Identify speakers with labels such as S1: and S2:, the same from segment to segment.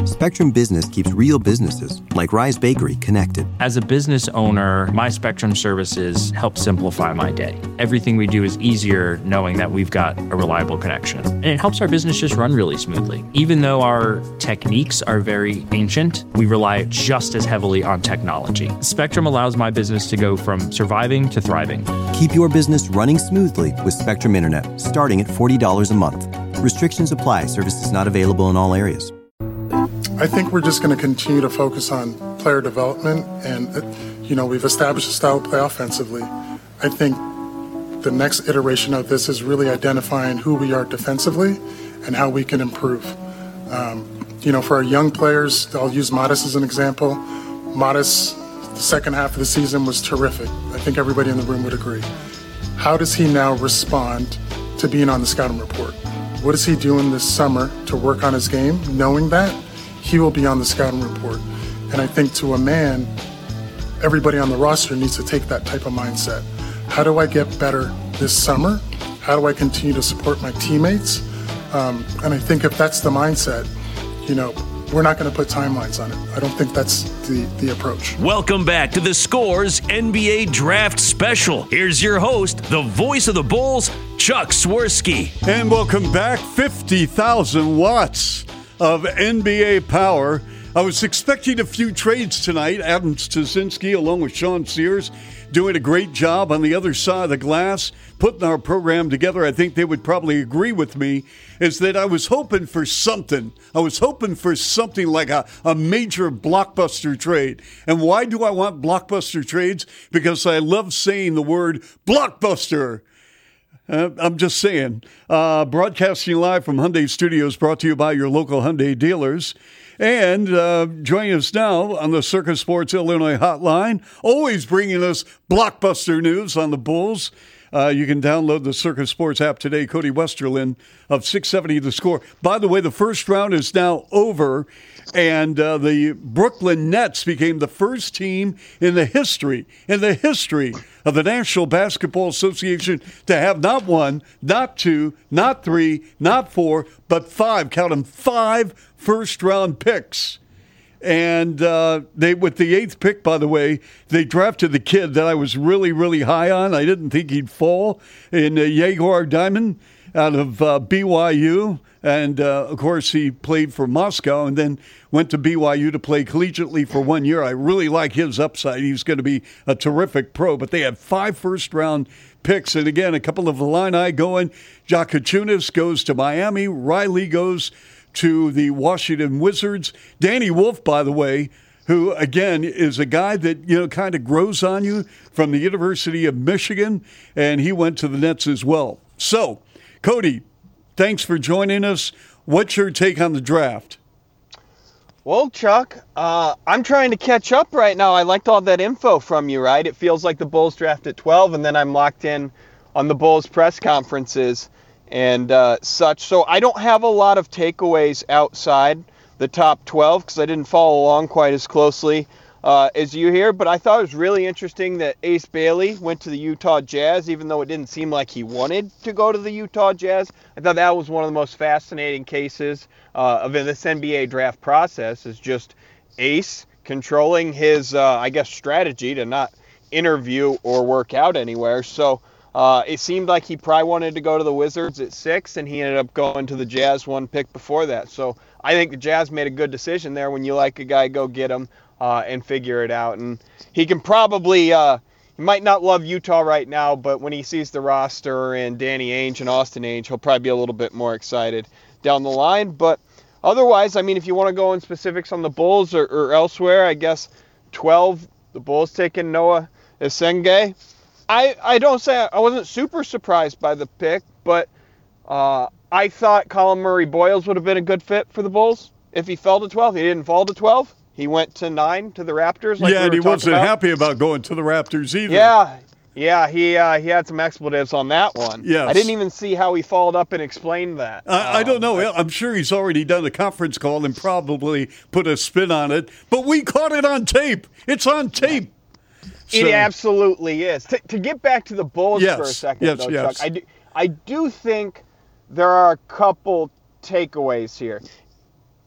S1: Spectrum Business keeps real businesses, like Rise Bakery, connected.
S2: As a business owner, my Spectrum services help simplify my day. Everything we do is easier knowing that we've got a reliable connection. And it helps our business just run really smoothly. Even though our techniques are very ancient, we rely just as heavily on technology. Spectrum allows my business to go from surviving to thriving.
S1: Keep your business running smoothly with Spectrum Internet, starting at $40 a month. Restrictions apply. Services not available in all areas.
S3: I think we're just going to continue to focus on player development, and we've established a style to play offensively. I think the next iteration of this is really identifying who we are defensively and how we can improve. For our young players, I'll use Modest as an example. Modest, the second half of the season was terrific. I think everybody in the room would agree. How does he now respond to being on the scouting report? What is he doing this summer to work on his game, knowing that he will be on the scouting report? And I think to a man, everybody on the roster needs to take that type of mindset. How do I get better this summer? How do I continue to support my teammates? And I think if that's the mindset, we're not going to put timelines on it. I don't think that's the approach.
S4: Welcome back to the Scores NBA Draft Special. Here's your host, the voice of the Bulls, Chuck Swirsky.
S5: And welcome back. 50,000 watts of NBA power. I was expecting a few trades tonight. Adam Stasinski, along with Sean Sears, doing a great job on the other side of the glass, putting our program together. I think they would probably agree with me, is that I was hoping for something. I was hoping for something like a major blockbuster trade. And why do I want blockbuster trades? Because I love saying the word blockbuster. I'm just saying. Broadcasting live from Hyundai Studios, brought to you by your local Hyundai dealers. And joining us now on the Circus Sports Illinois hotline, always bringing us blockbuster news on the Bulls. You can download the Circus Sports app today. Cody Westerlin of 670 The Score. By the way, the first round is now over, and the Brooklyn Nets became the first team in the history of the National Basketball Association to have not one, not two, not three, not four, but five, count them, 5 first-round picks. And they, with the 8th pick, by the way, they drafted the kid that I was really, really high on. I didn't think he'd fall, in Yegor Diamond out of BYU. And, of course, he played for Moscow and then went to BYU to play collegiately for 1 year. I really like his upside. He's going to be a terrific pro. But they had 5 first-round picks. And, again, a couple of Illini going. Jakachunas goes to Miami. Riley goes to the Washington Wizards. Danny Wolf, by the way, who, again, is a guy that, kind of grows on you, from the University of Michigan, and he went to the Nets as well. So, Cody, thanks for joining us. What's your take on the draft?
S6: Well, Chuck, I'm trying to catch up right now. I liked all that info from you, right? It feels like the Bulls draft at 12, and then I'm locked in on the Bulls press conferences and such. So I don't have a lot of takeaways outside the top 12 because I didn't follow along quite as closely as you here. But I thought it was really interesting that Ace Bailey went to the Utah Jazz, even though it didn't seem like he wanted to go to the Utah Jazz. I thought that was one of the most fascinating cases of this NBA draft process, is just Ace controlling his, strategy to not interview or work out anywhere. So it seemed like he probably wanted to go to the Wizards at 6, and he ended up going to the Jazz 1 pick before that. So I think the Jazz made a good decision there. When you like a guy, go get him and figure it out. And he can probably, he might not love Utah right now, but when he sees the roster and Danny Ainge and Austin Ainge, he'll probably be a little bit more excited down the line. But otherwise, I mean, if you want to go in specifics on the Bulls or elsewhere, I guess 12, the Bulls taking Noah Esenge. I wasn't super surprised by the pick, but I thought Colin Murray-Boyles would have been a good fit for the Bulls if he fell to 12. He didn't fall to 12. He went to 9 to the Raptors.
S5: And he wasn't happy about going to the Raptors either.
S6: Yeah, he had some expletives on that one.
S5: Yes.
S6: I didn't even see how he followed up and explained that.
S5: I don't know. I'm sure he's already done a conference call and probably put a spin on it, but we caught it on tape. It's on tape.
S6: So. It absolutely is. To get back to the Bulls for a second, Chuck, I do think there are a couple takeaways here.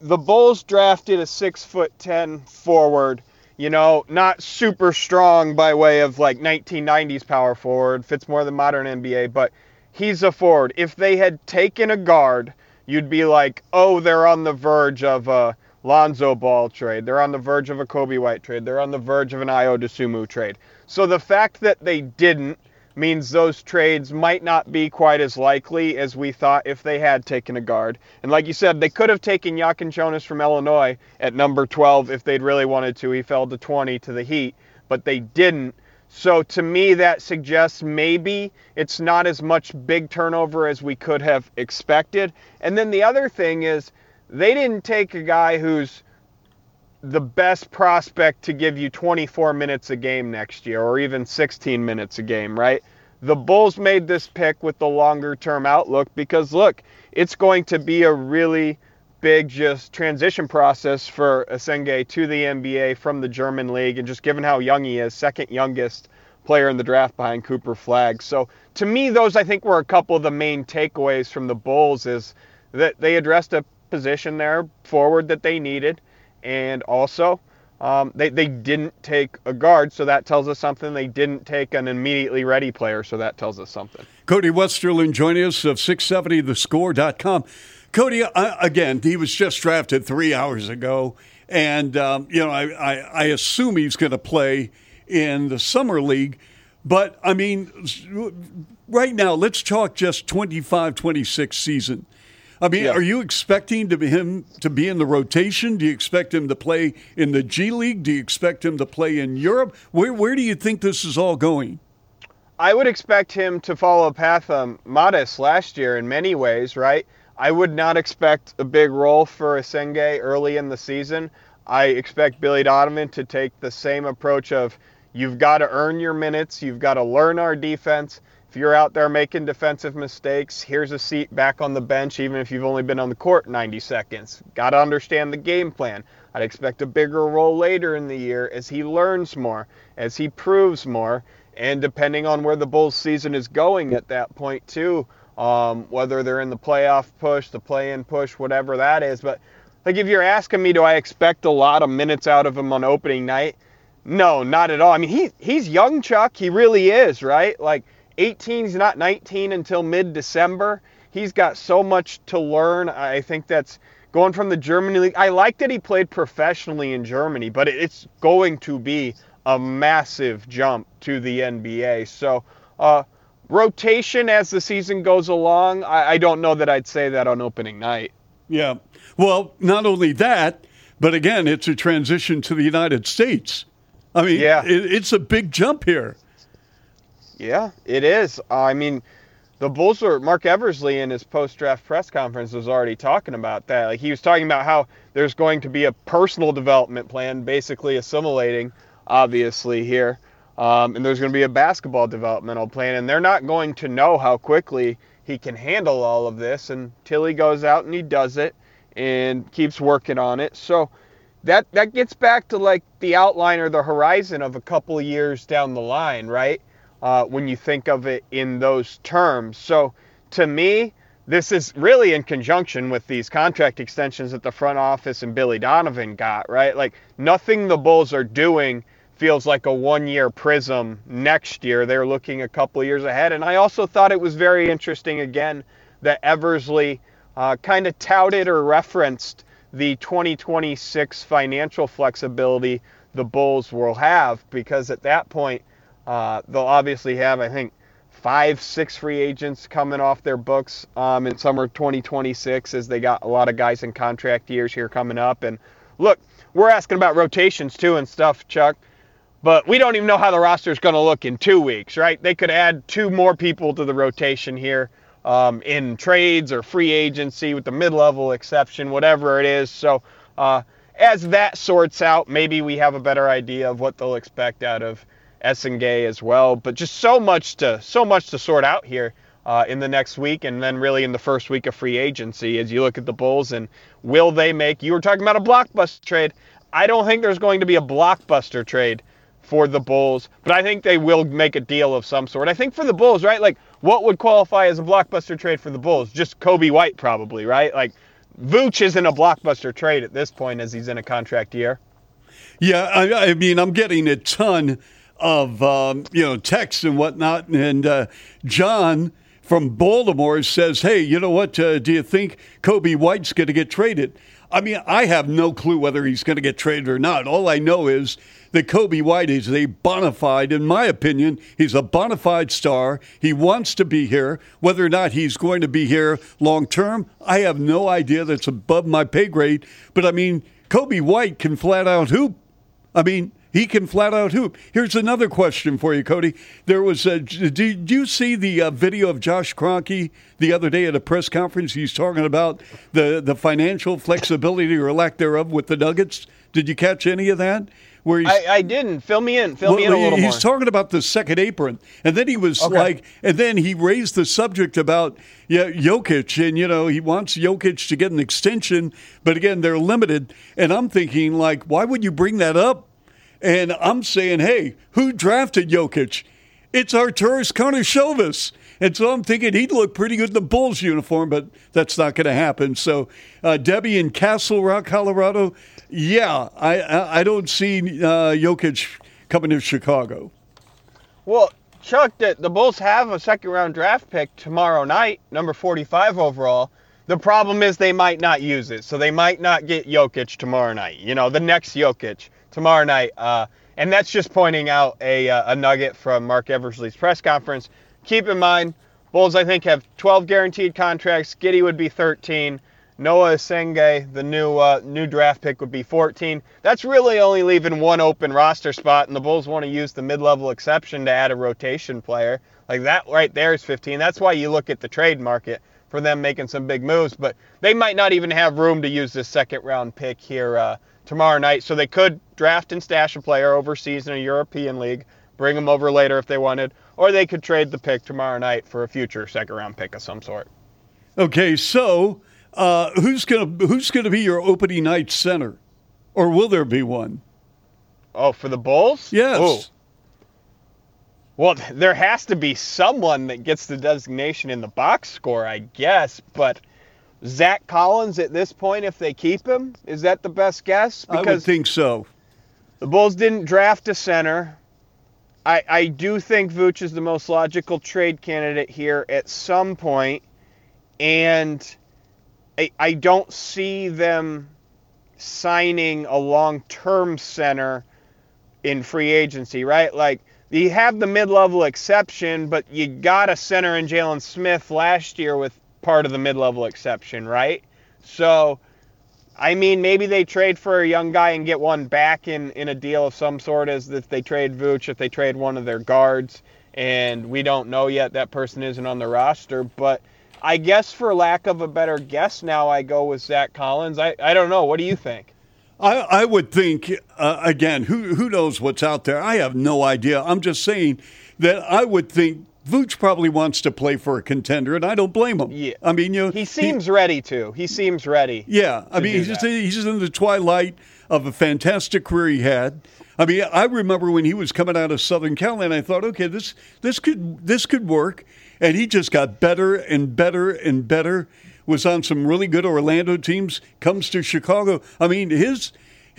S6: the Bulls drafted a 6'10" forward, not super strong by way of like 1990s power forward, fits more the modern NBA, but he's a forward. If they had taken a guard, you'd be like, oh, they're on the verge of a Lonzo Ball trade. They're on the verge of a Kobe White trade. They're on the verge of an Ayo Dosunmu trade. So the fact that they didn't means those trades might not be quite as likely as we thought if they had taken a guard. And like you said, they could have taken Joachim Jonas from Illinois at number 12 if they'd really wanted to. He fell to 20 to the Heat, but they didn't. So to me, that suggests maybe it's not as much big turnover as we could have expected. And then the other thing is they didn't take a guy who's the best prospect to give you 24 minutes a game next year or even 16 minutes a game, right? The Bulls made this pick with the longer term outlook because, look, it's going to be a really big just transition process for Essenge to the NBA from the German league, and just given how young he is, second youngest player in the draft behind Cooper Flagg. So to me, those I think were a couple of the main takeaways from the Bulls, is that they addressed a position there forward that they needed, and also they didn't take a guard, so that tells us something. They didn't take an immediately ready player, so that tells us something.
S5: Cody Westerlund joining us of 670thescore.com. Cody, again, he was just drafted 3 hours ago, and I assume he's going to play in the summer league. But, I mean, right now, let's talk just 25-26 season. I mean, Are you expecting him to be in the rotation? Do you expect him to play in the G League? Do you expect him to play in Europe? Where do you think this is all going?
S6: I would expect him to follow a path Modest last year in many ways, right? I would not expect a big role for Essenge early in the season. I expect Billy Donovan to take the same approach of, you've got to earn your minutes, you've got to learn our defense. If you're out there making defensive mistakes, here's a seat back on the bench, even if you've only been on the court 90 seconds. Got to understand the game plan. I'd expect a bigger role later in the year as he learns more, as he proves more, and depending on where the Bulls season is going at that point too, whether they're in the playoff push, the play-in push, whatever that is. But like, if you're asking me, do I expect a lot of minutes out of him on opening night? No, not at all. I mean, he's young, Chuck. He really is, right? Like, 18, he's not 19 until mid-December. He's got so much to learn. I think that's going from the German league. I like that he played professionally in Germany, but it's going to be a massive jump to the NBA. So, rotation as the season goes along, I don't know that I'd say that on opening night.
S5: Yeah. Well, not only that, but again, it's a transition to the United States. I mean, it's a big jump here.
S6: Yeah, it is. I mean, the Bulls Mark Eversley in his post-draft press conference was already talking about that. Like, he was talking about how there's going to be a personal development plan, basically assimilating, obviously, here. And there's going to be a basketball developmental plan, and they're not going to know how quickly he can handle all of this until he goes out and he does it and keeps working on it. So that gets back to like the outline or the horizon of a couple of years down the line, right? When you think of it in those terms. So to me, this is really in conjunction with these contract extensions that the front office and Billy Donovan got, right? Like, nothing the Bulls are doing feels like a one-year prism next year. They're looking a couple of years ahead. And I also thought it was very interesting, again, that Eversley kind of touted or referenced the 2026 financial flexibility the Bulls will have, because at that point, they'll obviously have, I think, 5-6 free agents coming off their books in summer 2026, as they got a lot of guys in contract years here coming up. And look, we're asking about rotations too and stuff, Chuck, but we don't even know how the roster is going to look in 2 weeks, right? They could add 2 more people to the rotation here in trades or free agency with the mid-level exception, whatever it is. So as that sorts out, maybe we have a better idea of what they'll expect out of Essenge as well. But just so much to sort out here in the next week, and then really in the first week of free agency as you look at the Bulls. And will they make, you were talking about a blockbuster trade. I don't think there's going to be a blockbuster trade for the Bulls, but I think they will make a deal of some sort. I think for the Bulls, right, like, what would qualify as a blockbuster trade for the Bulls? Just Kobe White, probably, right? Like, Vooch isn't a blockbuster trade at this point as he's in a contract year.
S5: Yeah, I mean, I'm getting a ton of, texts and whatnot. And John from Baltimore says, hey, you know what? Do you think Kobe White's going to get traded? I mean, I have no clue whether he's going to get traded or not. All I know is that Kobe White is a bona fide, in my opinion, he's a bona fide star. He wants to be here. Whether or not he's going to be here long term, I have no idea. That's above my pay grade. But, I mean, Kobe White can flat out hoop. I mean, he can flat out hoop. Here's another question for you, Cody. There was did you see the video of Josh Kroenke the other day at a press conference? He's talking about the financial flexibility or lack thereof with the Nuggets. Did you catch any of that? Where
S6: I didn't. Fill me in. Fill me in a little more.
S5: He's talking about the second apron. And then he was and then he raised the subject about Jokic. And, he wants Jokic to get an extension. But, again, they're limited. And I'm thinking, why would you bring that up? And I'm saying, hey, who drafted Jokic? It's Arturas Karnisovas. And so I'm thinking he'd look pretty good in the Bulls uniform, but that's not going to happen. So Debbie in Castle Rock, Colorado, I don't see Jokic coming to Chicago.
S6: Well, Chuck, the Bulls have a second-round draft pick tomorrow night, number 45 overall. The problem is they might not use it, so they might not get Jokic tomorrow night. The next Jokic tomorrow night. And that's just pointing out a nugget from Mark Eversley's press conference. Keep in mind, Bulls, I think, have 12 guaranteed contracts. Giddey would be 13. Noah Senge, the new draft pick, would be 14. That's really only leaving one open roster spot, and the Bulls want to use the mid-level exception to add a rotation player. That right there is 15. That's why you look at the trade market for them making some big moves. But they might not even have room to use this second-round pick here tomorrow night. So they could draft and stash a player overseas in a European league, bring them over later if they wanted, or they could trade the pick tomorrow night for a future second-round pick of some sort.
S5: Okay, so who's gonna be your opening night center, or will there be one?
S6: Oh, for the Bulls?
S5: Yes.
S6: Oh. Well, there has to be someone that gets the designation in the box score, I guess, but Zach Collins at this point, if they keep him, is that the best guess?
S5: Because I would think so.
S6: The Bulls didn't draft a center. I do think Vooch is the most logical trade candidate here at some point, and I don't see them signing a long-term center in free agency, right? You have the mid-level exception, but you got a center in Jalen Smith last year with part of the mid-level exception, right? So, I mean, maybe they trade for a young guy and get one back in a deal of some sort, as if they trade Vooch, if they trade one of their guards, and we don't know yet, that person isn't on the roster. But I guess for lack of a better guess now, I go with Zach Collins. I don't know. What do you think?
S5: I would think, again, who knows what's out there? I have no idea. I'm just saying that I would think Vooch probably wants to play for a contender, and I don't blame him.
S6: Yeah.
S5: I mean,
S6: he seems ready to. He seems ready.
S5: Yeah. I mean, he's in the twilight of a fantastic career he had. I mean, I remember when he was coming out of Southern Cal, and I thought, okay, this could work, and he just got better and better and better. Was on some really good Orlando teams. Comes to Chicago. I mean, his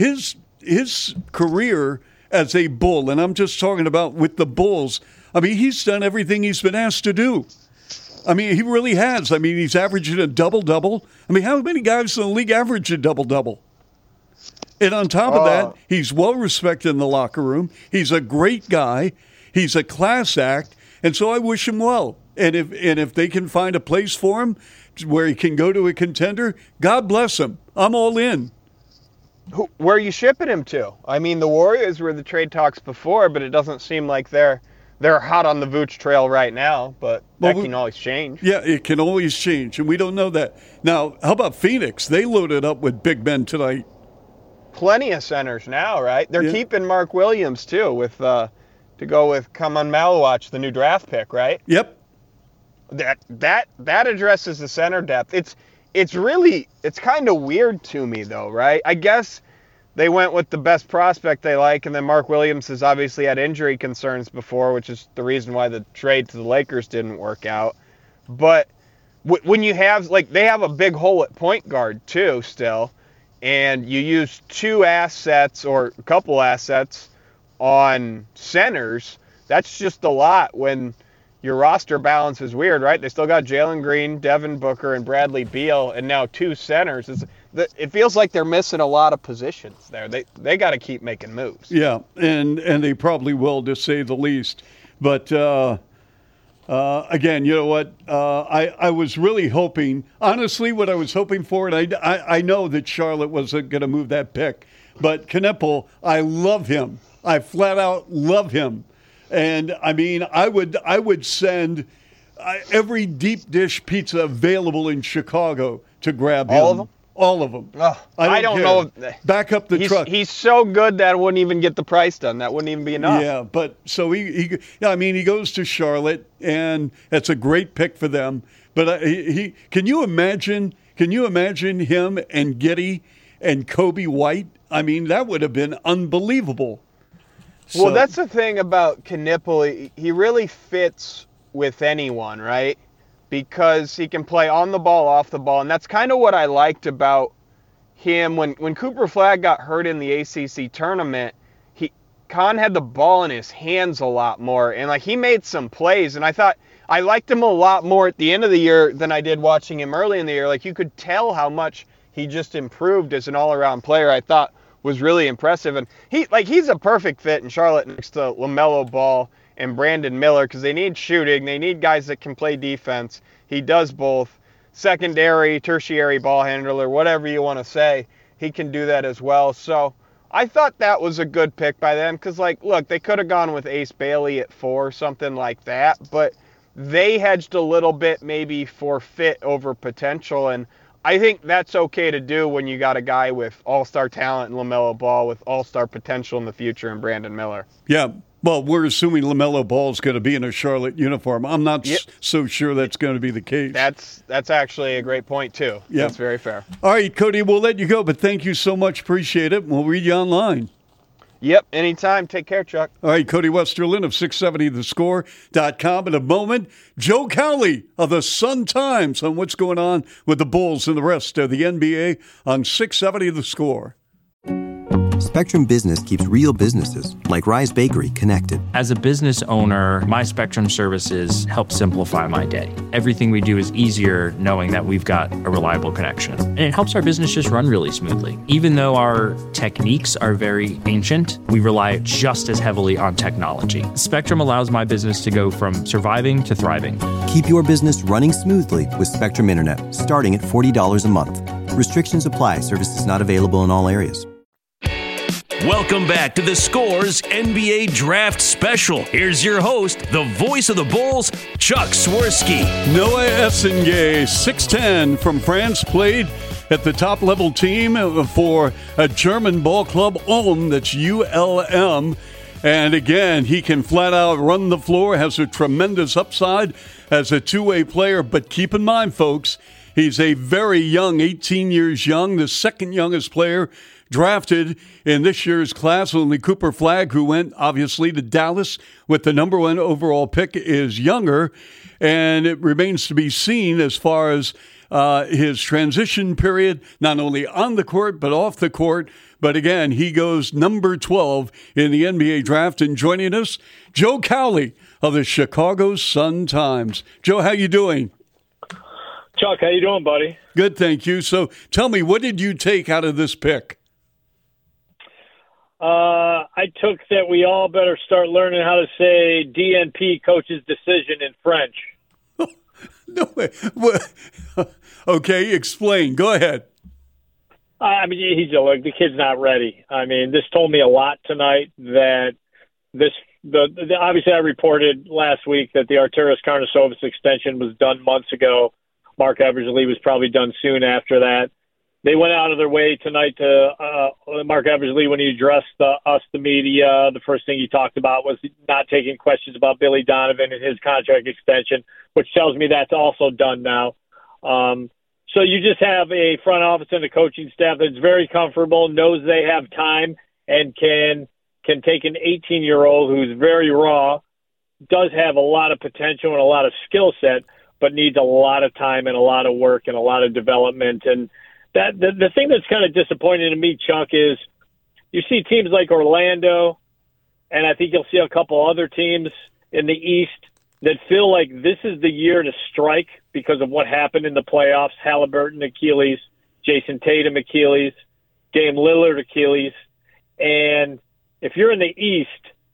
S5: career as a Bull, and I'm just talking about with the Bulls. I mean, he's done everything he's been asked to do. I mean, he really has. I mean, he's averaging a double-double. I mean, how many guys in the league average a double-double? And on top of that, he's well-respected in the locker room. He's a great guy. He's a class act. And so I wish him well. And if they can find a place for him where he can go to a contender, God bless him. I'm all in.
S6: Where are you shipping him to? I mean, the Warriors were the trade talks before, but it doesn't seem like they're hot on the Vooch trail right now, but that can always change.
S5: Yeah, it can always change, and we don't know that. Now, how about Phoenix? They loaded up with big men tonight.
S6: Plenty of centers now, right? They're keeping Mark Williams, too, with to go with Kaman Malawach, the new draft pick, right?
S5: Yep.
S6: That addresses the center depth. It's kind of weird to me, though, right? I guess they went with the best prospect they like, and then Mark Williams has obviously had injury concerns before, which is the reason why the trade to the Lakers didn't work out. But when you have, like, they have a big hole at point guard too still, and you use two assets or a couple assets on centers, that's just a lot when your roster balance is weird, right? They still got Jalen Green, Devin Booker, and Bradley Beal, and now two centers. It feels like they're missing a lot of positions there. They got to keep making moves.
S5: Yeah, and they probably will, to say the least. But again, you know what? I was really hoping, honestly, what I was hoping for, and I know that Charlotte wasn't going to move that pick, but Knipple, I love him. I flat out love him. And, I mean, I would send every deep dish pizza available in Chicago to grab him.
S6: All of them?
S5: All of them.
S6: I don't
S5: care.
S6: know.
S5: Back up the truck.
S6: He's so good that wouldn't even get the price done. That wouldn't even be enough.
S5: Yeah, but so he goes to Charlotte, and that's a great pick for them. But can you imagine him and Giddey and Kobe White? I mean, that would have been unbelievable.
S6: Well, that's the thing about Knipple. He really fits with anyone, right? Because he can play on the ball, off the ball. And that's kind of what I liked about him. When Cooper Flagg got hurt in the ACC tournament, Con had the ball in his hands a lot more. And, like, he made some plays. And I thought I liked him a lot more at the end of the year than I did watching him early in the year. Like, you could tell how much he just improved as an all-around player. I thought was really impressive. And he's a perfect fit in Charlotte next to LaMelo Ball and Brandon Miller, because they need shooting. They need guys that can play defense. He does both. Secondary, tertiary ball handler, whatever you want to say, he can do that as well. So I thought that was a good pick by them, because, like, look, they could have gone with Ace Bailey at 4, something like that, but they hedged a little bit maybe for fit over potential, and I think that's okay to do when you got a guy with all-star talent and LaMelo Ball with all-star potential in the future and Brandon Miller.
S5: Yeah. Well, we're assuming LaMelo Ball is going to be in a Charlotte uniform. I'm not so sure that's going to be the case.
S6: That's actually a great point, too.
S5: Yeah.
S6: That's very fair.
S5: All right, Cody, we'll let you go, but thank you so much. Appreciate it. We'll read you online.
S6: Yep, anytime. Take care, Chuck.
S5: All right, Cody Westerlin of 670thescore.com. In a moment, Joe Cowley of the Sun-Times on what's going on with the Bulls and the rest of the NBA on 670 The Score.
S1: Spectrum Business keeps real businesses, like Rise Bakery, connected.
S2: As a business owner, my Spectrum services help simplify my day. Everything we do is easier knowing that we've got a reliable connection. And it helps our business just run really smoothly. Even though our techniques are very ancient, we rely just as heavily on technology. Spectrum allows my business to go from surviving to thriving.
S1: Keep your business running smoothly with Spectrum Internet, starting at $40 a month. Restrictions apply. Services not available in all areas.
S4: Welcome back to the Scores NBA Draft Special. Here's your host, the voice of the Bulls, Chuck Swirsky.
S5: Noah Essengay, 6'10", from France, played at the top-level team for a German ball club, Ulm, that's ULM. And again, he can flat out run the floor, has a tremendous upside as a two-way player. But keep in mind, folks, he's a very young, 18 years young, the second youngest player drafted in this year's class. Only Cooper Flagg, who went obviously to Dallas with the number 1 overall pick, is younger. And it remains to be seen as far as his transition period, not only on the court but off the court. But again, he goes number 12 in the NBA draft. And joining us, Joe Cowley of the Chicago Sun-Times. Joe, how you doing?
S7: Chuck, how you doing, buddy?
S5: Good, thank you. So tell me, what did you take out of this pick?
S7: I took that we all better start learning how to say DNP, coach's decision, in French.
S5: No way. Okay, explain. Go ahead.
S7: I mean, the kid's not ready. I mean, this told me a lot tonight that obviously I reported last week that the Arturas Karnisovas extension was done months ago. Mark Eversley was probably done soon after that. They went out of their way tonight to Mark Eversley, when he addressed the media. The first thing he talked about was not taking questions about Billy Donovan and his contract extension, which tells me that's also done now. So you just have a front office and a coaching staff that's very comfortable, knows they have time, and can take an 18-year-old who's very raw, does have a lot of potential and a lot of skill set, but needs a lot of time and a lot of work and a lot of development. And that the thing that's kind of disappointing to me, Chuck, is you see teams like Orlando, and I think you'll see a couple other teams in the East that feel like this is the year to strike because of what happened in the playoffs. Halliburton Achilles, Jason Tatum Achilles, Dame Lillard Achilles. And if you're in the East,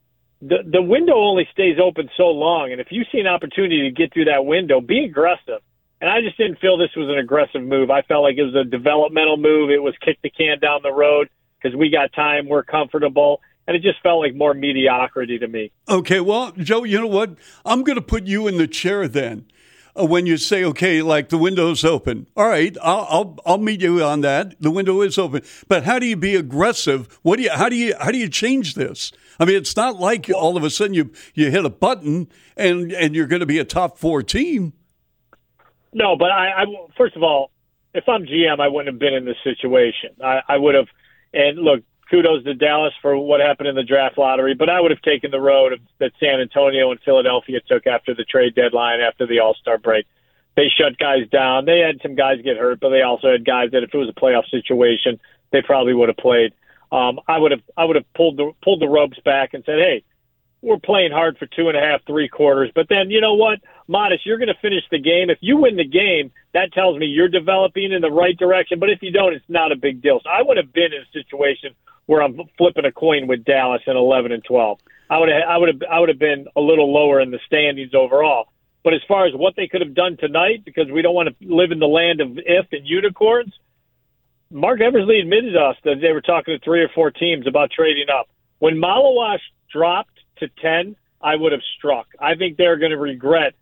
S7: the window only stays open so long. And if you see an opportunity to get through that window, be aggressive. And I just didn't feel this was an aggressive move. I felt like it was a developmental move. It was kick the can down the road because we got time, we're comfortable. And it just felt like more mediocrity to me.
S5: Okay, well, Joe, you know what? I'm going to put you in the chair then. When you say, okay, like the window's open. All right, I'll meet you on that. The window is open. But how do you be aggressive? How do you change this? I mean, it's not like all of a sudden you hit a button and you're going to be a top 4 team.
S7: No, but I first of all, if I'm GM, I wouldn't have been in this situation. I would have, and look, kudos to Dallas for what happened in the draft lottery, but I would have taken the road that San Antonio and Philadelphia took after the trade deadline, after the All-Star break. They shut guys down. They had some guys get hurt, but they also had guys that if it was a playoff situation, they probably would have played. I would have pulled the ropes back and said, hey, we're playing hard for 2.5, 3 quarters, but then you know what, Modest, you're going to finish the game. If you win the game, that tells me you're developing in the right direction. But if you don't, it's not a big deal. So I would have been in a situation where I'm flipping a coin with Dallas in 11 and 12. I would have been a little lower in the standings overall. But as far as what they could have done tonight, because we don't want to live in the land of if and unicorns, Mark Eversley admitted to us that they were talking to 3 or 4 teams about trading up. When Malawash dropped to 10, I would have struck. I think they're going to regret.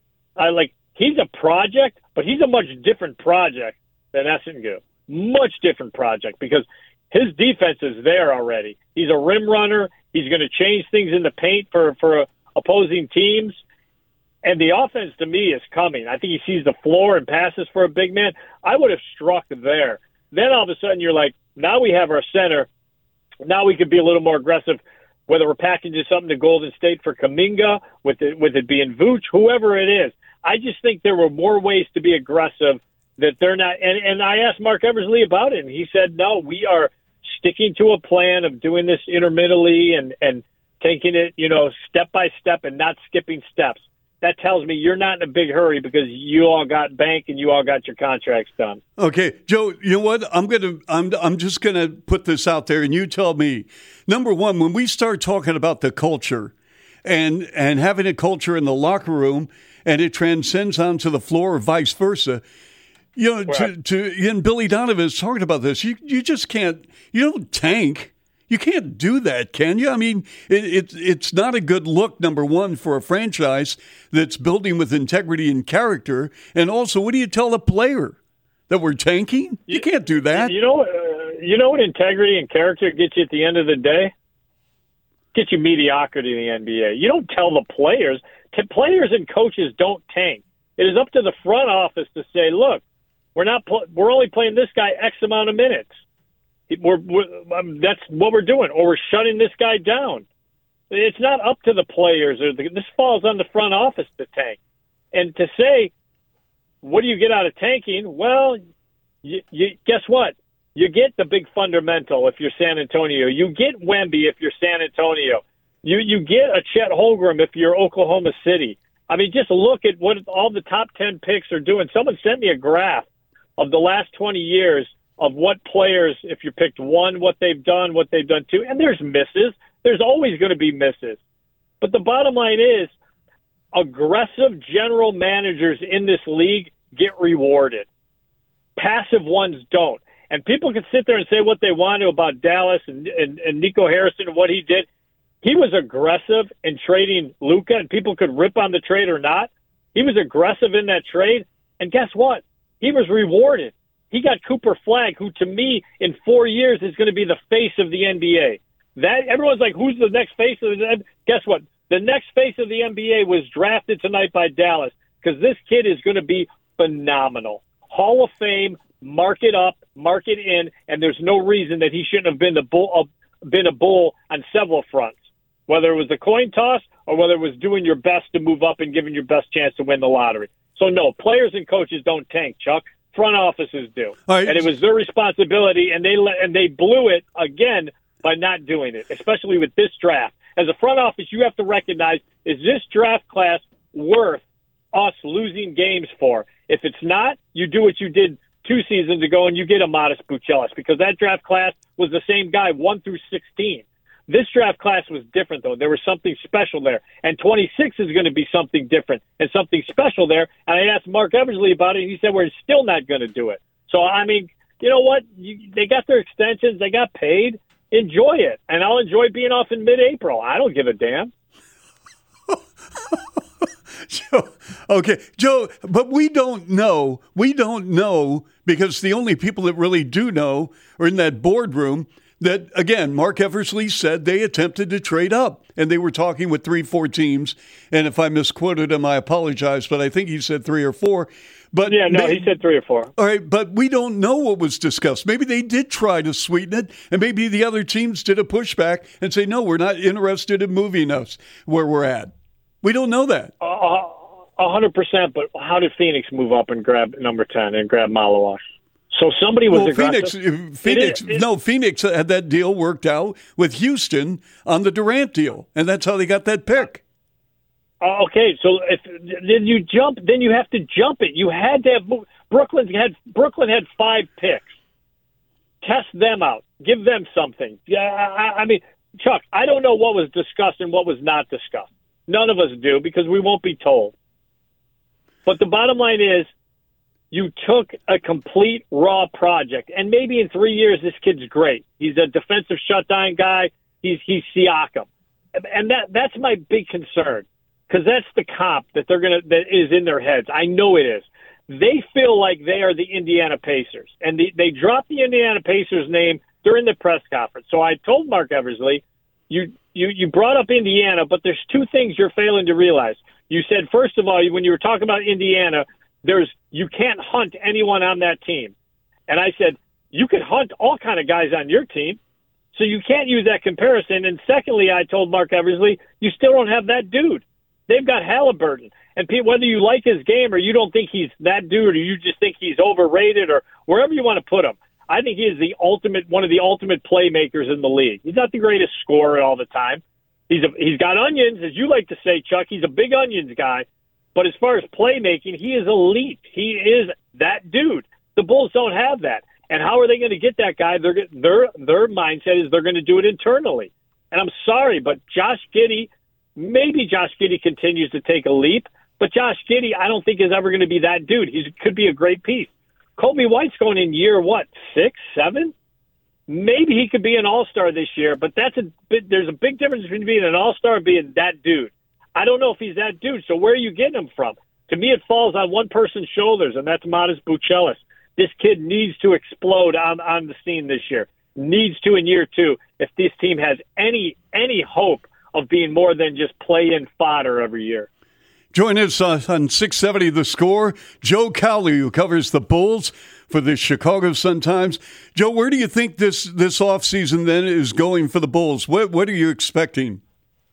S7: He's a project, but he's a much different project than Essengu. Much different project because his defense is there already. He's a rim runner. He's going to change things in the paint for opposing teams. And the offense, to me, is coming. I think he sees the floor and passes for a big man. I would have struck there. Then all of a sudden you're like, now we have our center. Now we could be a little more aggressive, whether we're packaging something to Golden State for Kuminga, with it being Vooch, whoever it is. I just think there were more ways to be aggressive that they're not. And I asked Mark Eversley about it, and he said, no, we are sticking to a plan of doing this intermittently and taking it, step by step and not skipping steps. That tells me you're not in a big hurry because you all got bank and you all got your contracts done.
S5: Okay, Joe, you know what? I'm just gonna put this out there, and you tell me. Number one, when we start talking about the culture and having a culture in the locker room, and it transcends onto the floor or vice versa. And Billy Donovan is talking about this. You just can't. You don't tank. You can't do that, can you? I mean, it's not a good look, number one, for a franchise that's building with integrity and character. And also, what do you tell a player? That we're tanking? You can't do that.
S7: You know what integrity and character gets you at the end of the day? Gets you mediocrity in the NBA. You don't tell the players. Players and coaches don't tank. It is up to the front office to say, look, we're only playing this guy X amount of minutes. That's what we're doing, or we're shutting this guy down. It's not up to the players. This falls on the front office to tank. And to say, what do you get out of tanking? Well, you guess what? You get the big fundamental if you're San Antonio. You get Wemby if you're San Antonio. You get a Chet Holmgren if you're Oklahoma City. I mean, just look at what all the top 10 picks are doing. Someone sent me a graph of the last 20 years of what players, if you picked one, what they've done two, and there's misses. There's always going to be misses. But the bottom line is aggressive general managers in this league get rewarded. Passive ones don't. And people can sit there and say what they want to about Dallas and Nico Harrison and what he did. He was aggressive in trading Luka, and people could rip on the trade or not. He was aggressive in that trade, and guess what? He was rewarded. He got Cooper Flagg, who to me in 4 years is going to be the face of the NBA. That everyone's like, who's the next face of the NBA? Guess what? The next face of the NBA was drafted tonight by Dallas because this kid is going to be phenomenal. Hall of Fame, mark it up, mark it in, and there's no reason that he shouldn't have been a bull on several fronts, whether it was the coin toss or whether it was doing your best to move up and giving your best chance to win the lottery. So, no, players and coaches don't tank, Chuck. Front offices do.
S5: Right.
S7: And it was their responsibility, and they blew it again by not doing it, especially with this draft. As a front office, you have to recognize, is this draft class worth us losing games for? If it's not, you do what you did 2 seasons ago and you get a modest Buchelis, because that draft class was the same guy 1 through 16. This draft class was different, though. There was something special there. And 26 is going to be something different and something special there. And I asked Mark Eversley about it, and he said we're still not going to do it. So, I mean, you know what? They got their extensions. They got paid. Enjoy it. And I'll enjoy being off in mid-April. I don't give a damn.
S5: Joe, but we don't know. We don't know, because the only people that really do know are in that boardroom. That, again, Mark Eversley said they attempted to trade up, and they were talking with 3-4 teams. And if I misquoted him, I apologize, but I think he said 3 or 4. But
S7: yeah, no, he said 3 or 4.
S5: All right, but we don't know what was discussed. Maybe they did try to sweeten it, and maybe the other teams did a pushback and say, no, we're not interested in moving us where we're at. We don't know that.
S7: 100%, but how did Phoenix move up and grab number 10 and grab Malawash? So somebody was aggressive.
S5: Phoenix had that deal worked out with Houston on the Durant deal, and that's how they got that pick.
S7: Okay, so then you have to jump it. You had to have Brooklyn had 5 picks. Test them out. Give them something. Yeah, I mean, Chuck, I don't know what was discussed and what was not discussed. None of us do, because we won't be told. But the bottom line is, you took a complete raw project, and maybe in 3 years this kid's great. He's a defensive shutdown guy. He's Siakam, and that's my big concern, because that's the comp that that is in their heads. I know it is. They feel like they are the Indiana Pacers, and they dropped the Indiana Pacers name during the press conference. So I told Mark Eversley, you brought up Indiana, but there's 2 things you're failing to realize. You said, first of all, when you were talking about Indiana, you can't hunt anyone on that team. And I said, you could hunt all kind of guys on your team, so you can't use that comparison. And secondly, I told Mark Eversley, you still don't have that dude. They've got Halliburton. And whether you like his game or you don't think he's that dude, or you just think he's overrated, or wherever you want to put him, I think he is one of the ultimate playmakers in the league. He's not the greatest scorer all the time. He's got onions, as you like to say, Chuck. He's a big onions guy. But as far as playmaking, he is elite. He is that dude. The Bulls don't have that. And how are they going to get that guy? Their mindset is they're going to do it internally. And I'm sorry, but maybe Josh Giddey continues to take a leap, but Josh Giddey I don't think is ever going to be that dude. He could be a great piece. Kobe White's going in year, 6, 7? Maybe he could be an all-star this year, but there's a big difference between being an all-star and being that dude. I don't know if he's that dude, so where are you getting him from? To me, it falls on one person's shoulders, and that's Modest Buchelis. This kid needs to explode on the scene this year. Needs to in year 2 if this team has any hope of being more than just play-in fodder every year.
S5: Join us on 670 The Score. Joe Cowley, who covers the Bulls for the Chicago Sun-Times. Joe, where do you think this offseason then is going for the Bulls? What are you expecting?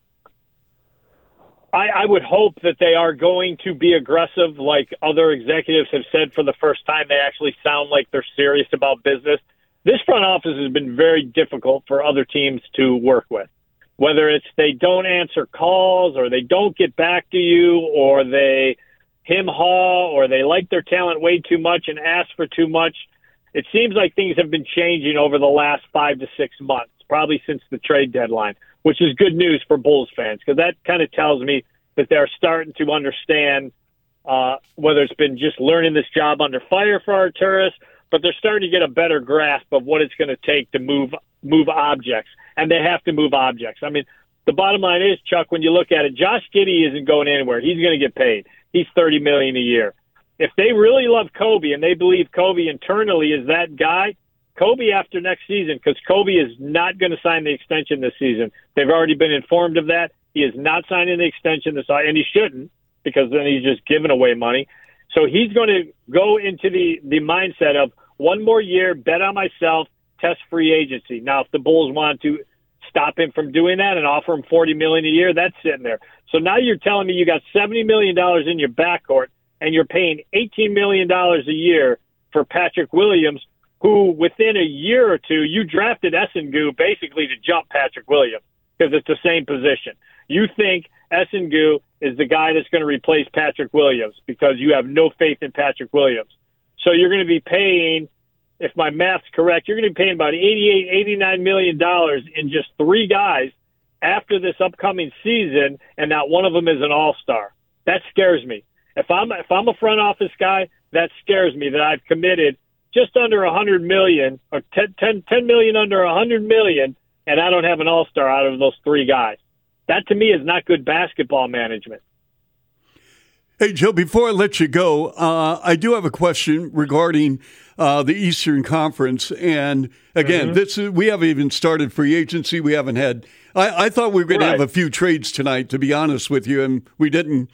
S7: I would hope that they are going to be aggressive, like other executives have said for the first time. They actually sound like they're serious about business. This front office has been very difficult for other teams to work with, whether it's they don't answer calls or they don't get back to you or they hem-haw or they like their talent way too much and ask for too much. It seems like things have been changing over the last 5 to 6 months, probably since the trade deadline, which is good news for Bulls fans, because that kind of tells me that they're starting to understand whether it's been just learning this job under fire for Arturas, but they're starting to get a better grasp of what it's going to take to move objects, and they have to move objects. I mean, the bottom line is, Chuck, when you look at it, Josh Giddey isn't going anywhere. He's going to get paid. He's $30 million a year. If they really love Kobe and they believe Kobe internally is that guy, Kobe after next season, because Kobe is not going to sign the extension this season. They've already been informed of that. He is not signing the extension this season, and he shouldn't, because then he's just giving away money. So he's going to go into the mindset of one more year, bet on myself, test free agency. Now, if the Bulls want to stop him from doing that and offer him $40 million a year, that's sitting there. So now you're telling me you got $70 million in your backcourt and you're paying $18 million a year for Patrick Williams, who within a year or two, you drafted Essengu basically to jump Patrick Williams because it's the same position. You think Essengu is the guy that's going to replace Patrick Williams because you have no faith in Patrick Williams. So you're going to be paying, if my math's correct, you're going to be paying about $89 million in just 3 guys after this upcoming season, and not one of them is an all-star. That scares me. If I'm a front office guy, that scares me that I've committed just under $100 million or $10 million under $100 million, and I don't have an all-star out of those 3 guys. That to me is not good basketball management.
S5: Hey, Joe, before I let you go, I do have a question regarding the Eastern Conference. And again, we haven't even started free agency. We haven't had – I thought we were going to have a few trades tonight, to be honest with you, and we didn't.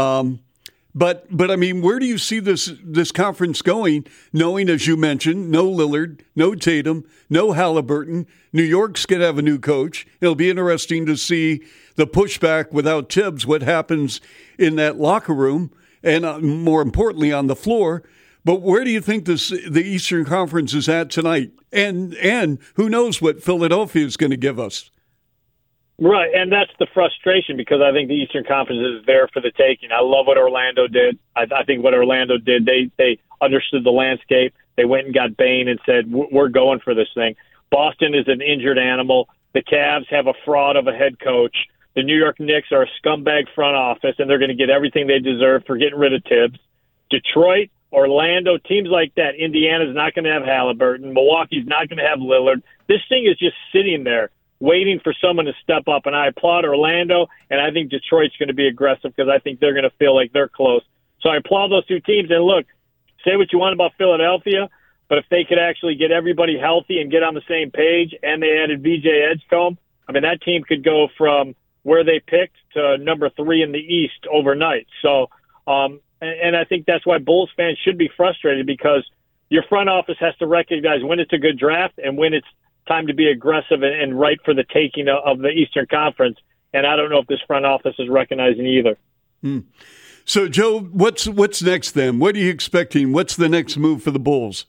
S5: But I mean, where do you see this conference going, knowing, as you mentioned, no Lillard, no Tatum, no Halliburton? New York's going to have a new coach. It'll be interesting to see the pushback without Tibbs, what happens in that locker room, and more importantly, on the floor. But where do you think the Eastern Conference is at tonight? And who knows what Philadelphia is going to give us?
S7: Right, and that's the frustration because I think the Eastern Conference is there for the taking. I love what Orlando did. I think what Orlando did, they understood the landscape. They went and got Bane and said, we're going for this thing. Boston is an injured animal. The Cavs have a fraud of a head coach. The New York Knicks are a scumbag front office, and they're going to get everything they deserve for getting rid of Tibbs. Detroit, Orlando, teams like that. Indiana's not going to have Halliburton. Milwaukee's not going to have Lillard. This thing is just sitting there waiting for someone to step up, and I applaud Orlando, and I think Detroit's going to be aggressive because I think they're going to feel like they're close. So I applaud those 2 teams, and look, say what you want about Philadelphia, but if they could actually get everybody healthy and get on the same page, and they added VJ Edgecombe, I mean, that team could go from where they picked to number 3 in the East overnight. So, and I think that's why Bulls fans should be frustrated because your front office has to recognize when it's a good draft and when it's time to be aggressive and right for the taking of the Eastern Conference. And I don't know if this front office is recognizing either.
S5: So, Joe, what's next then? What are you expecting? What's the next move for the Bulls?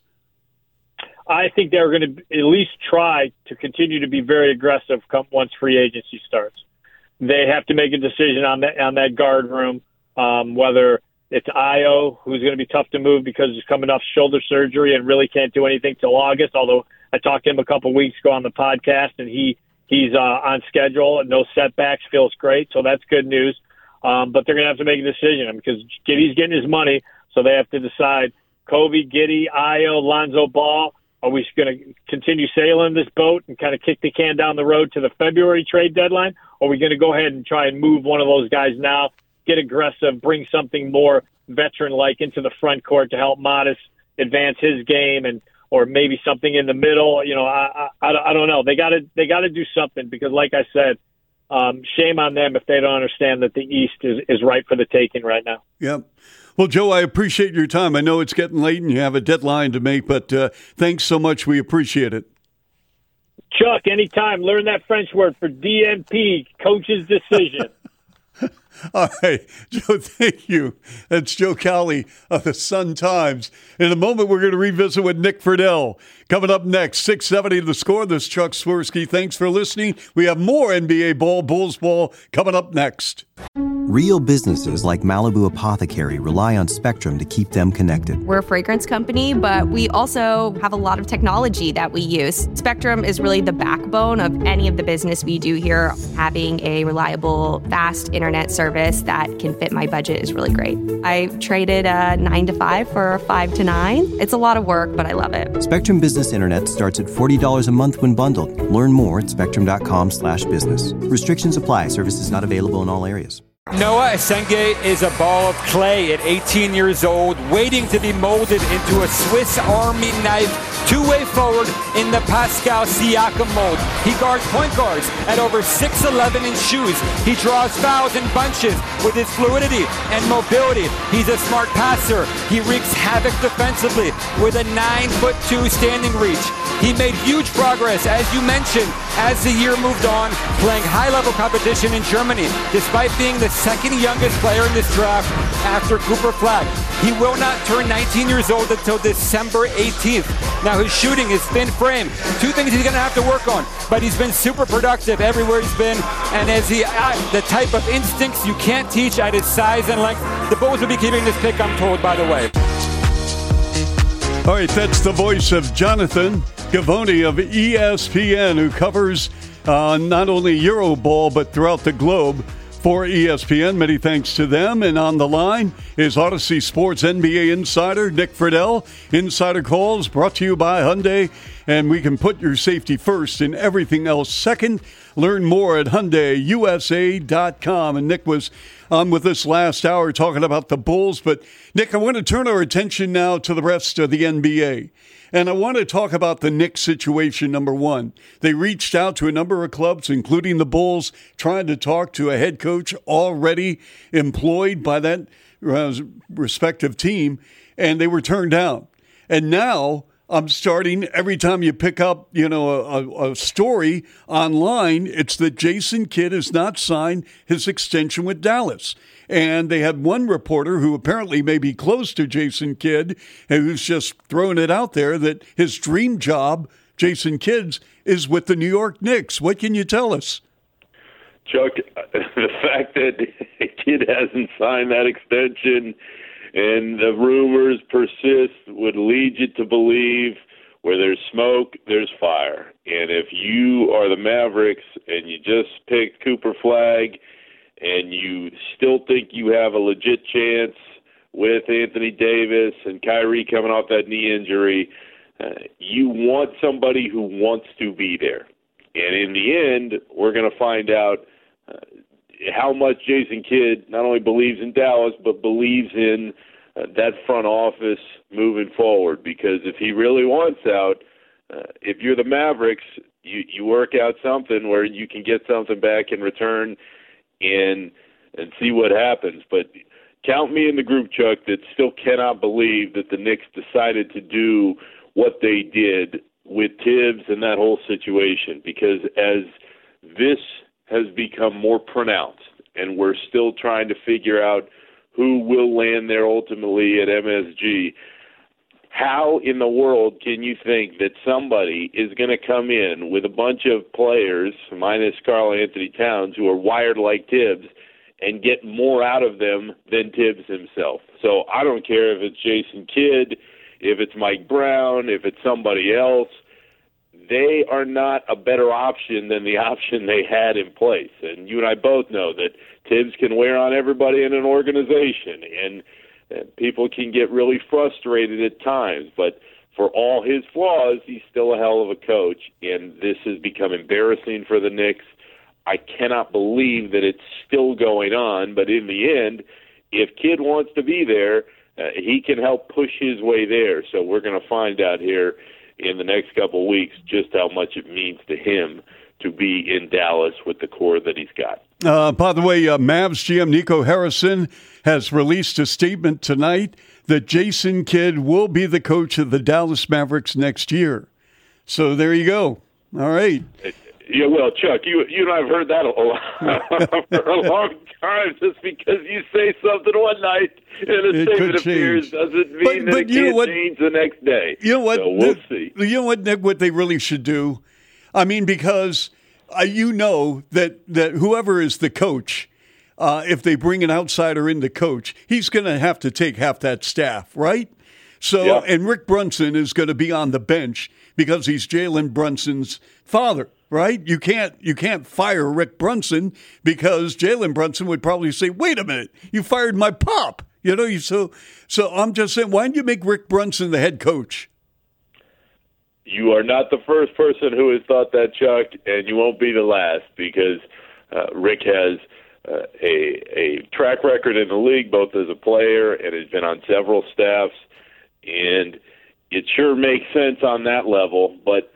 S7: I think they're going to at least try to continue to be very aggressive once free agency starts. They have to make a decision on that guard room, whether it's Ayo, who's going to be tough to move because he's coming off shoulder surgery and really can't do anything till August, although I talked to him a couple weeks ago on the podcast, and he's on schedule and no setbacks, feels great, so that's good news. But they're going to have to make a decision because Giddey's getting his money, so they have to decide Kobe, Giddey, Ayo, Lonzo Ball. Are we going to continue sailing this boat and kind of kick the can down the road to the February trade deadline? Or are we going to go ahead and try and move one of those guys now, get aggressive, bring something more veteran-like into the front court to help Modest advance his game, and or maybe something in the middle? You know, I don't know. They got to do something because, like I said, shame on them if they don't understand that the East is right for the taking right now.
S5: Yep. Well, Joe, I appreciate your time. I know it's getting late and you have a deadline to make, but thanks so much. We appreciate it.
S7: Chuck, anytime. Learn that French word for DNP, coach's decision.
S5: All right, Joe, thank you. That's Joe Cowley of the Sun-Times. In a moment, we're going to revisit with Nick Friedel. Coming up next, 670 The Score. This is Chuck Swirsky. Thanks for listening. We have more NBA ball, Bulls ball, coming up next.
S1: Real businesses like Malibu Apothecary rely on Spectrum to keep them connected.
S8: We're a fragrance company, but we also have a lot of technology that we use. Spectrum is really the backbone of any of the business we do here. Having a reliable, fast internet service that can fit my budget is really great. I traded a 9 to 5 for a 5 to 9. It's a lot of work, but I love it.
S1: Spectrum Business Internet starts at $40 a month when bundled. Learn more at spectrum.com/business. Restrictions apply. Services not available in all areas.
S9: Noah Esenge is a ball of clay at 18 years old, waiting to be molded into a Swiss Army knife two-way forward in the Pascal Siakam mold. He guards point guards at over 6'11" in shoes. He draws fouls in bunches with his fluidity and mobility. He's a smart passer. He wreaks havoc defensively with a 9'2" standing reach. He made huge progress, as you mentioned, as the year moved on, playing high-level competition in Germany, despite being the second youngest player in this draft after Cooper Flag. He will not turn 19 years old until December 18th. Now, his shooting is thin frame. Two things he's going to have to work on, but he's been super productive everywhere he's been, and as the type of instincts you can't teach at his size and length. The Bulls will be keeping this pick, I'm told, by the way.
S5: All right, that's the voice of Jonathan Givony of ESPN, who covers not only Euroball but throughout the globe for ESPN. Many thanks to them. And on the line is Odyssey Sports NBA insider Nick Friedell. Insider Calls brought to you by Hyundai. And we can put your safety first and everything else second. Learn more at HyundaiUSA.com. And Nick was on with us last hour talking about the Bulls. But, Nick, I want to turn our attention now to the rest of the NBA. And I want to talk about the Knicks situation, number one. They reached out to a number of clubs, including the Bulls, trying to talk to a head coach already employed by that respective team, and they were turned down. And now I'm starting, every time you pick up, a story online, it's that Jason Kidd has not signed his extension with Dallas. And they had one reporter who apparently may be close to Jason Kidd, who's just throwing it out there that his dream job, Jason Kidd's, is with the New York Knicks. What can you tell us?
S10: Chuck, the fact that Kidd hasn't signed that extension and the rumors persist would lead you to believe where there's smoke, there's fire. And if you are the Mavericks and you just picked Cooper Flag and you still think you have a legit chance with Anthony Davis and Kyrie coming off that knee injury, you want somebody who wants to be there. And in the end, we're going to find out how much Jason Kidd not only believes in Dallas, but believes in that front office moving forward. Because if he really wants out, if you're the Mavericks, you work out something where you can get something back in return and see what happens. But count me in the group, Chuck, that still cannot believe that the Knicks decided to do what they did with Tibbs and that whole situation, because as this has become more pronounced and we're still trying to figure out who will land there ultimately at MSG, how in the world can you think that somebody is going to come in with a bunch of players, minus Karl-Anthony Towns, who are wired like Tibbs, and get more out of them than Tibbs himself? So I don't care if it's Jason Kidd, if it's Mike Brown, if it's somebody else. They are not a better option than the option they had in place. And you and I both know that Tibbs can wear on everybody in an organization, and people can get really frustrated at times. But for all his flaws, he's still a hell of a coach, and this has become embarrassing for the Knicks. I cannot believe that it's still going on, but in the end, if Kidd wants to be there, he can help push his way there. So we're going to find out here in the next couple of weeks just how much it means to him to be in Dallas with the core that he's got.
S5: By the way, Mavs GM Nico Harrison has released a statement tonight that Jason Kidd will be the coach of the Dallas Mavericks next year. So there you go. All right.
S10: Yeah, well, Chuck, you and I have heard that for a long time. Just because you say something one night and a statement appears doesn't mean that it can't change the next day.
S5: You know what?
S10: So we'll see.
S5: You know what, Nick, what they really should do? I mean, because you know that whoever is the coach, if they bring an outsider in to coach, he's going to have to take half that staff, right? So, yeah. And Rick Brunson is going to be on the bench because he's Jalen Brunson's father, right? You can't fire Rick Brunson because Jalen Brunson would probably say, "Wait a minute, you fired my pop." So I'm just saying, why didn't you make Rick Brunson the head coach?
S10: You are not the first person who has thought that, Chuck, and you won't be the last, because Rick has a track record in the league, both as a player and has been on several staffs. And it sure makes sense on that level. But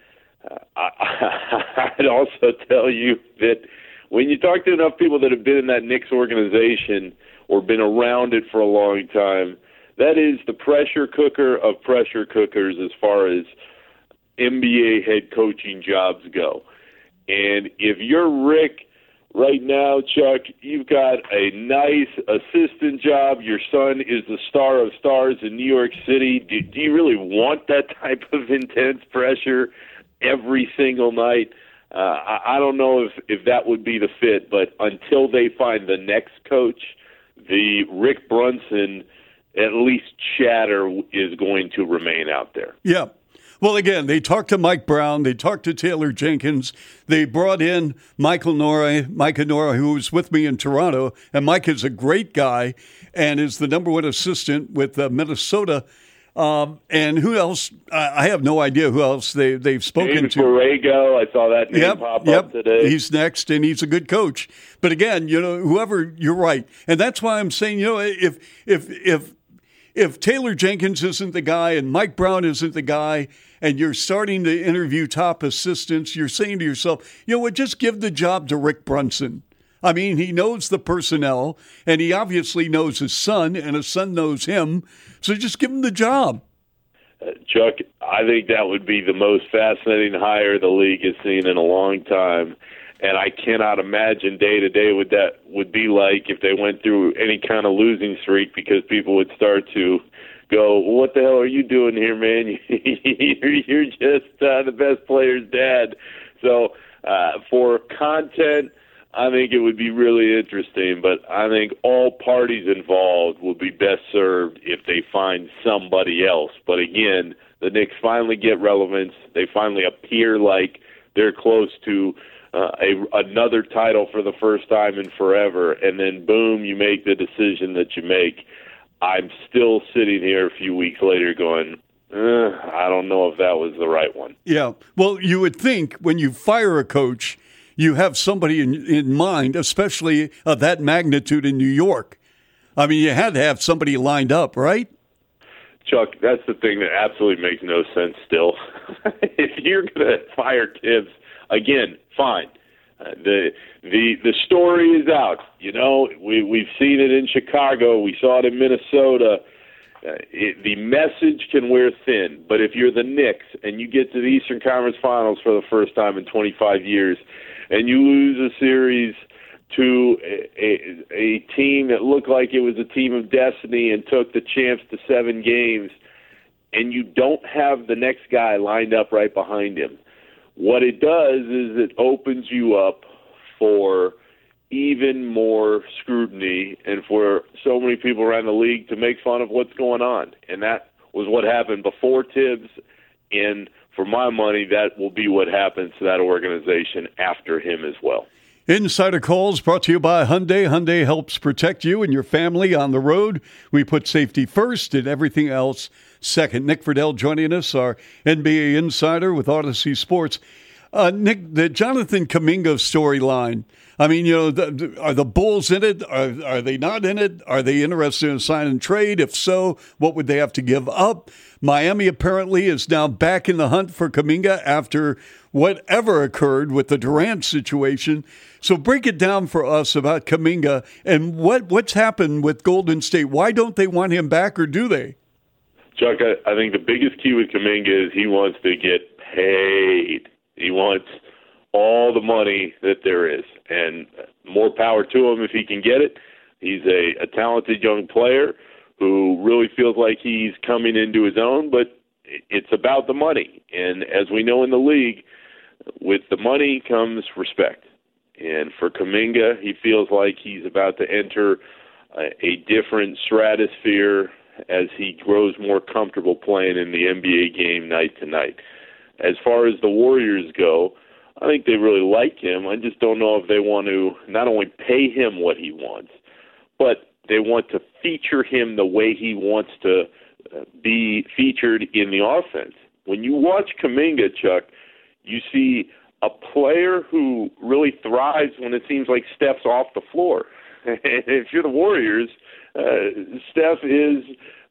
S10: I'd also tell you that when you talk to enough people that have been in that Knicks organization or been around it for a long time, that is the pressure cooker of pressure cookers as far as NBA head coaching jobs go. And if you're Rick right now, Chuck, you've got a nice assistant job. Your son is the star of stars in New York City. Do you really want that type of intense pressure every single night? I don't know if that would be the fit, but until they find the next coach, the Rick Brunson, at least chatter, is going to remain out there.
S5: Yeah. Well, again, they talked to Mike Brown. They talked to Taylor Jenkins. They brought in Micah Nora, who was with me in Toronto. And Mike is a great guy and is the number one assistant with Minnesota. And who else? I have no idea who else they've spoken
S10: James
S5: to.
S10: Borrego, I saw that name pop up today.
S5: He's next, and he's a good coach. But again, whoever, you're right. And that's why I'm saying, if Taylor Jenkins isn't the guy and Mike Brown isn't the guy, and you're starting to interview top assistants, you're saying to yourself, just give the job to Rick Brunson. I mean, he knows the personnel, and he obviously knows his son, and his son knows him. So just give him the job.
S10: Chuck, I think that would be the most fascinating hire the league has seen in a long time. And I cannot imagine day-to-day what that would be like if they went through any kind of losing streak, because people would start to go, what the hell are you doing here, man? You're just the best player's dad. So for content, I think it would be really interesting, but I think all parties involved will be best served if they find somebody else. But again, the Knicks finally get relevance. They finally appear like they're close to another title for the first time in forever, and then boom, you make the decision that you make. I'm still sitting here a few weeks later going, I don't know if that was the right one.
S5: Yeah. Well, you would think when you fire a coach, you have somebody in mind, especially of that magnitude in New York. I mean, you had to have somebody lined up, right?
S10: Chuck, that's the thing that absolutely makes no sense still. If you're going to fire Tibbs, again, fine. The story is out. We've seen it in Chicago. We saw it in Minnesota. The message can wear thin, but if you're the Knicks and you get to the Eastern Conference Finals for the first time in 25 years and you lose a series to a team that looked like it was a team of destiny and took the champs to 7 games, and you don't have the next guy lined up right behind him, what it does is it opens you up for even more scrutiny and for so many people around the league to make fun of what's going on. And that was what happened before Tibbs, and for my money, that will be what happens to that organization after him as well.
S5: Insider Calls brought to you by Hyundai. Hyundai helps protect you and your family on the road. We put safety first and everything else second. Nick Friedel joining us, our NBA insider with Odyssey Sports. Nick, the Jonathan Kuminga storyline. I mean, are the Bulls in it? Are they not in it? Are they interested in a sign and trade? If so, what would they have to give up? Miami apparently is now back in the hunt for Kuminga after whatever occurred with the Durant situation. So break it down for us about Kuminga and what's happened with Golden State. Why don't they want him back, or do they?
S10: Chuck, I think the biggest key with Kuminga is he wants to get paid. He wants all the money that there is, and more power to him if he can get it. He's a talented young player who really feels like he's coming into his own, but it's about the money. And as we know in the league, with the money comes respect. And for Kuminga, he feels like he's about to enter a different stratosphere as he grows more comfortable playing in the NBA game night to night. As far as the Warriors go, I think they really like him. I just don't know if they want to not only pay him what he wants, but they want to feature him the way he wants to be featured in the offense. When you watch Kuminga, Chuck, you see a player who really thrives when it seems like Steph's off the floor. And if you're the Warriors, Steph is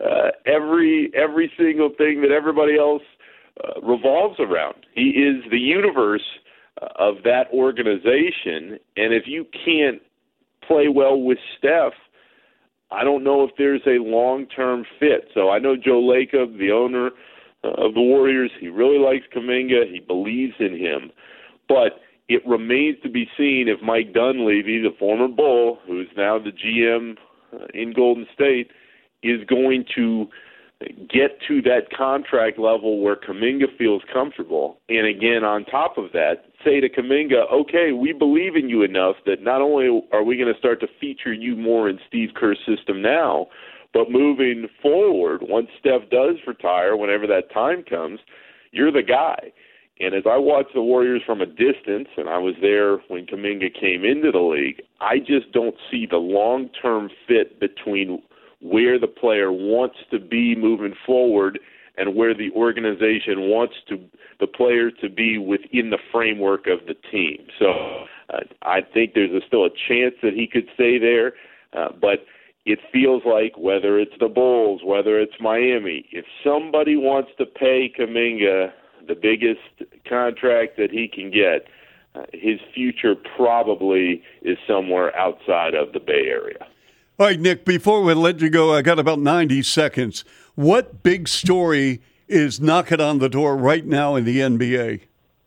S10: every single thing that everybody else revolves around. He is the universe of that organization, and if you can't play well with Steph, I don't know if there's a long-term fit. So I know Joe Lacob, the owner of the Warriors, he really likes Kuminga. He believes in him. But it remains to be seen if Mike Dunleavy, the former Bull, who's now the GM in Golden State, is going to get to that contract level where Kuminga feels comfortable. And again, on top of that, say to Kuminga, okay, we believe in you enough that not only are we going to start to feature you more in Steve Kerr's system now, but moving forward, once Steph does retire, whenever that time comes, you're the guy. And as I watch the Warriors from a distance, and I was there when Kuminga came into the league, I just don't see the long-term fit between where the player wants to be moving forward and where the organization wants the player to be within the framework of the team. So I think there's still a chance that he could stay there, but it feels like whether it's the Bulls, whether it's Miami, if somebody wants to pay Kuminga the biggest contract that he can get, his future probably is somewhere outside of the Bay Area.
S5: All right, Nick, before we let you go, I got about 90 seconds. What big story is knocking on the door right now in the NBA?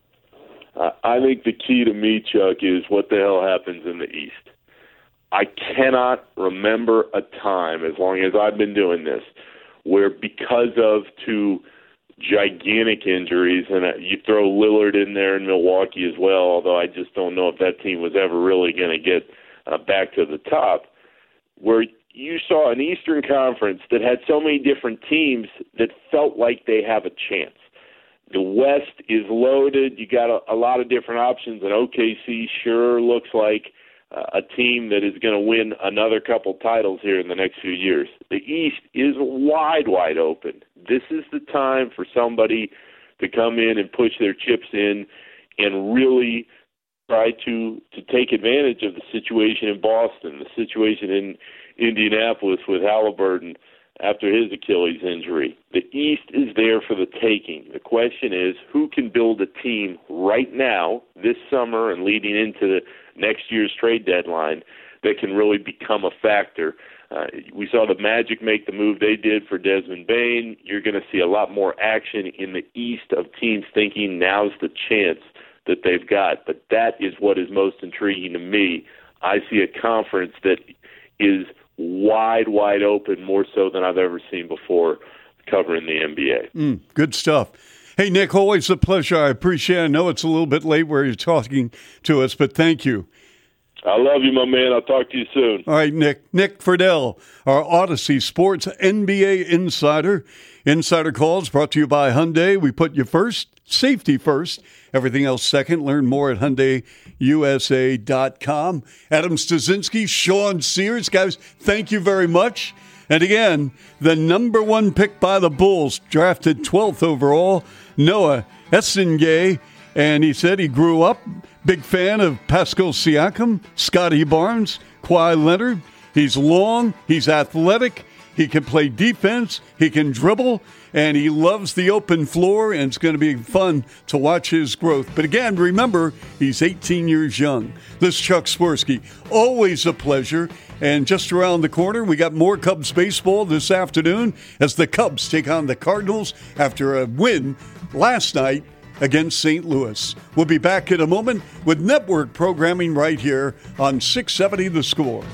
S10: I think the key to me, Chuck, is what the hell happens in the East. I cannot remember a time, as long as I've been doing this, where because of two gigantic injuries, and you throw Lillard in there in Milwaukee as well, although I just don't know if that team was ever really going to get back to the top, where you saw an Eastern Conference that had so many different teams that felt like they have a chance. The West is loaded. You got a lot of different options, and OKC sure looks like a team that is going to win another couple titles here in the next few years. The East is wide open. This is the time for somebody to come in and push their chips in and really try to take advantage of the situation in Boston, the situation in Indianapolis with Halliburton after his Achilles injury. The East is there for the taking. The question is, who can build a team right now, this summer and leading into the next year's trade deadline, that can really become a factor? We saw the Magic make the move they did for Desmond Bane. You're going to see a lot more action in the East of teams thinking now's the chance that they've got. But that is what is most intriguing to me. I see a conference that is wide open, more so than I've ever seen before covering the NBA.
S5: Good stuff. Hey, Nick, always a pleasure. I appreciate it. I know it's a little bit late where you're talking to us, but thank you.
S10: I love you, my man. I'll talk to you soon.
S5: All right, Nick. Nick Friedell, our Odyssey Sports NBA Insider. Insider Calls brought to you by Hyundai. We put you first, safety first, everything else second. Learn more at HyundaiUSA.com. Adam Stasinski, Sean Sears. Guys, thank you very much. And again, the number one pick by the Bulls, drafted 12th overall, Noah Essengay. And he said he grew up, big fan of Pascal Siakam, Scotty Barnes, Kawhi Leonard. He's long, he's athletic, he can play defense, he can dribble, and he loves the open floor, and it's going to be fun to watch his growth. But again, remember, he's 18 years young. This is Chuck Swirsky. Always a pleasure. And just around the corner, we got more Cubs baseball this afternoon as the Cubs take on the Cardinals after a win last night against St. Louis. We'll be back in a moment with network programming right here on 670 The Score.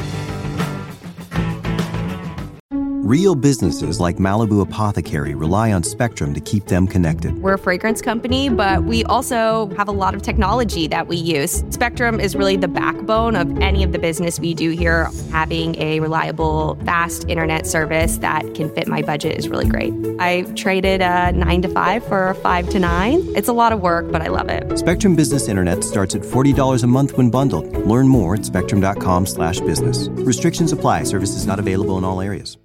S1: Real businesses like Malibu Apothecary rely on Spectrum to keep them connected.
S8: We're a fragrance company, but we also have a lot of technology that we use. Spectrum is really the backbone of any of the business we do here. Having a reliable, fast internet service that can fit my budget is really great. I traded a 9 to 5 for a 5 to 9. It's a lot of work, but I love it.
S1: Spectrum Business Internet starts at $40 a month when bundled. Learn more at spectrum.com/business. Restrictions apply. Services not available in all areas.